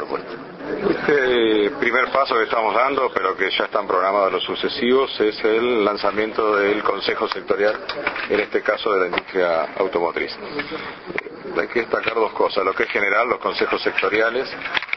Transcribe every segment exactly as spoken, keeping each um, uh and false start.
propuesta. Este primer paso que estamos dando, pero que ya están programados los sucesivos, es el lanzamiento del Consejo Sectorial, en este caso de la industria automotriz. Hay que destacar dos cosas: lo que es general, los consejos sectoriales,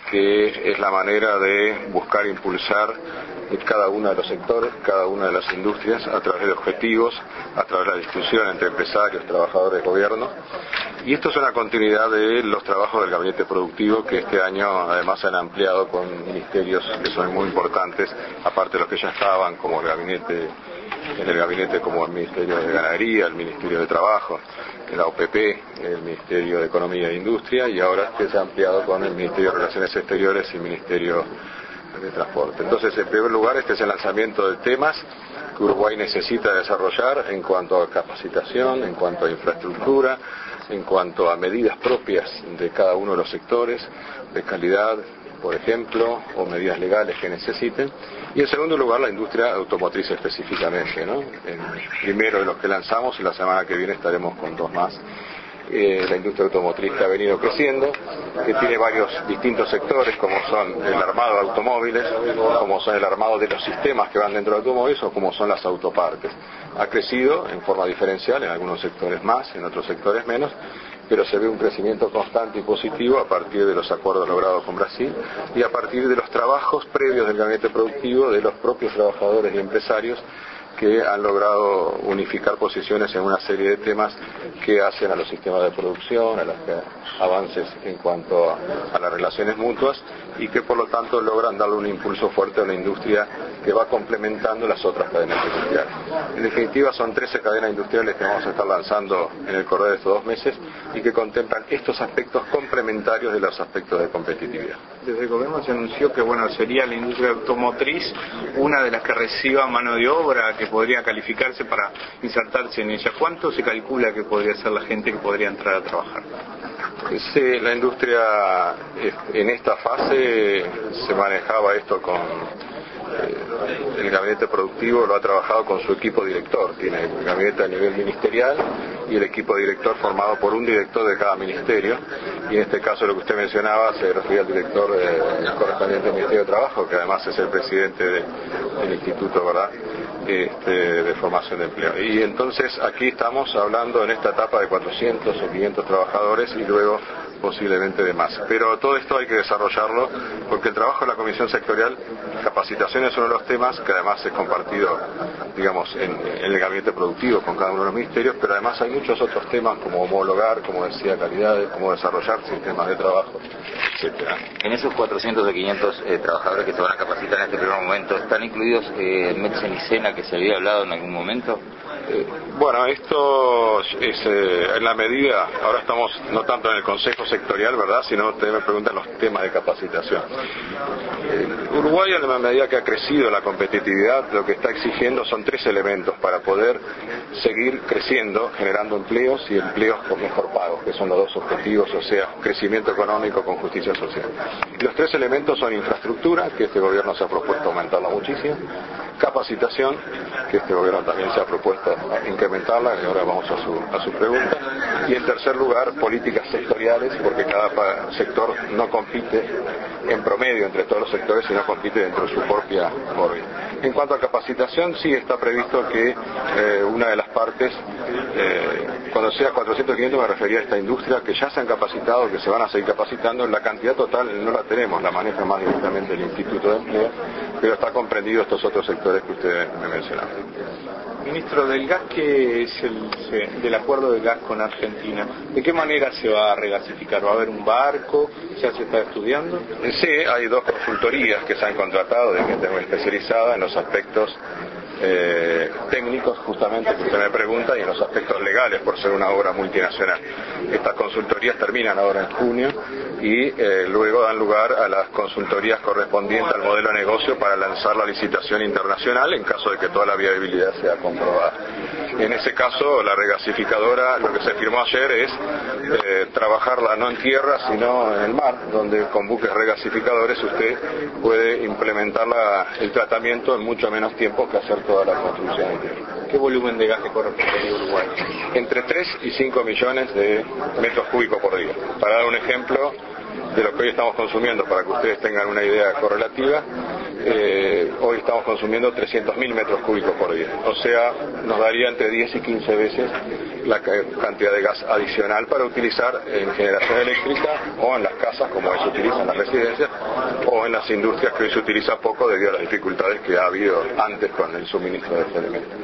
que es la manera de buscar impulsar cada uno de los sectores, cada una de las industrias, a través de objetivos, a través de la discusión entre empresarios, trabajadores, gobierno. Y esto es una continuidad de los trabajos del gabinete productivo, que este año además se han ampliado con ministerios que son muy importantes, aparte de los que ya estaban, como el gabinete, en el gabinete como el Ministerio de Ganadería, el Ministerio de Trabajo, la O P P, el Ministerio de Economía e Industria, y ahora que se ha ampliado con el Ministerio de Relaciones Exteriores y el Ministerio de Transporte. Entonces, en primer lugar, este es el lanzamiento de temas que Uruguay necesita desarrollar en cuanto a capacitación, en cuanto a infraestructura, en cuanto a medidas propias de cada uno de los sectores, de calidad, por ejemplo, o medidas legales que necesiten. Y en segundo lugar, la industria automotriz específicamente, ¿no? El primero de los que lanzamos, y la semana que viene estaremos con dos más. Eh, la industria automotriz que ha venido creciendo, que tiene varios distintos sectores, como son el armado de automóviles, como son el armado de los sistemas que van dentro de automóviles, o como son las autopartes. Ha crecido en forma diferencial, en algunos sectores más, en otros sectores menos, pero se ve un crecimiento constante y positivo a partir de los acuerdos logrados con Brasil y a partir de los trabajos previos del gabinete productivo, de los propios trabajadores y empresarios, que han logrado unificar posiciones en una serie de temas que hacen a los sistemas de producción, a los avances en cuanto a, a las relaciones mutuas, y que por lo tanto logran darle un impulso fuerte a la industria que va complementando las otras cadenas industriales. En definitiva, son trece cadenas industriales que vamos a estar lanzando en el correr de estos dos meses y que contemplan estos aspectos complementarios de los aspectos de competitividad. Desde el gobierno se anunció que bueno sería la industria automotriz una de las que reciba mano de obra que podría calificarse para insertarse en ella. ¿Cuánto se calcula que podría ser la gente que podría entrar a trabajar? Sí, la industria en esta fase se manejaba esto con eh, el gabinete productivo, lo ha trabajado con su equipo director, tiene el gabinete a nivel ministerial y el equipo director formado por un director de cada ministerio, y en este caso lo que usted mencionaba se refería al director eh, correspondiente del Ministerio de Trabajo, que además es el presidente de, del instituto, ¿verdad?, Este, de formación de empleo. Y entonces aquí estamos hablando en esta etapa de cuatrocientos o quinientos trabajadores y luego posiblemente de más. Pero todo esto hay que desarrollarlo porque el trabajo de la Comisión Sectorial, capacitación es uno de los temas que además es compartido, digamos, en, en el gabinete productivo con cada uno de los ministerios, pero además hay muchos otros temas como homologar, como decía, calidades, como desarrollar sistemas de trabajo, etcétera. En esos cuatrocientos o quinientos eh, trabajadores que se van a capacitar en este primer momento, ¿están incluidos eh, Metsen y Sena, que se había hablado en algún momento? Eh, bueno, esto es eh, en la medida, ahora estamos no tanto en el Consejo Sectorial, ¿verdad?, sino ustedes me preguntan los temas de capacitación. Eh, Uruguay, en la medida que ha crecido la competitividad, lo que está exigiendo son tres elementos para poder seguir creciendo, generando empleos y empleos con mejor pago, que son los dos objetivos, o sea, crecimiento económico con justicia social. Y los tres elementos son infraestructura, que este gobierno se ha propuesto aumentarla muchísimo, capacitación, que este gobierno también se ha propuesto incrementarla, y ahora vamos a su, a su pregunta, y en tercer lugar, políticas sectoriales, porque cada sector no compite en promedio entre todos los sectores, sino compite dentro de su propia órbita. En cuanto a capacitación, sí está previsto que eh, una de las partes, eh, cuando sea cuatrocientos o quinientos, me refería a esta industria, que ya se han capacitado, que se van a seguir capacitando. La cantidad total no la tenemos, la maneja más directamente el Instituto de Empleo, pero está comprendido estos otros sectores que usted me mencionaba. Ministro, del gas, que es el del acuerdo de gas con Argentina, ¿de qué manera se va a regasificar? ¿Va a haber un barco? ¿Ya se está estudiando? Sí, hay dos consultorías que se han contratado de gente muy especializada en los aspectos eh, técnicos, justamente que usted me pregunta, y en los aspectos legales, por ser una obra multinacional. Estas consultorías terminan ahora en junio y eh, luego dan lugar a las consultorías correspondientes al modelo de negocio para lanzar la licitación internacional en caso de que toda la viabilidad sea comprobada. En ese caso, la regasificadora, lo que se firmó ayer es eh, trabajarla no en tierra, sino en el mar, donde con buques regasificadores usted puede implementar la, el tratamiento en mucho menos tiempo que hacer toda la construcción en tierra. ¿Qué volumen de gas le corresponde a Uruguay? Entre tres y cinco millones de metros cúbicos por día. Para dar un ejemplo, de lo que hoy estamos consumiendo, para que ustedes tengan una idea correlativa, eh, hoy estamos consumiendo trescientos mil metros cúbicos por día. O sea, nos daría entre diez y quince veces la cantidad de gas adicional para utilizar en generación eléctrica o en las casas, como hoy se utiliza en las residencias, o en las industrias, que hoy se utiliza poco debido a las dificultades que ha habido antes con el suministro de este elemento.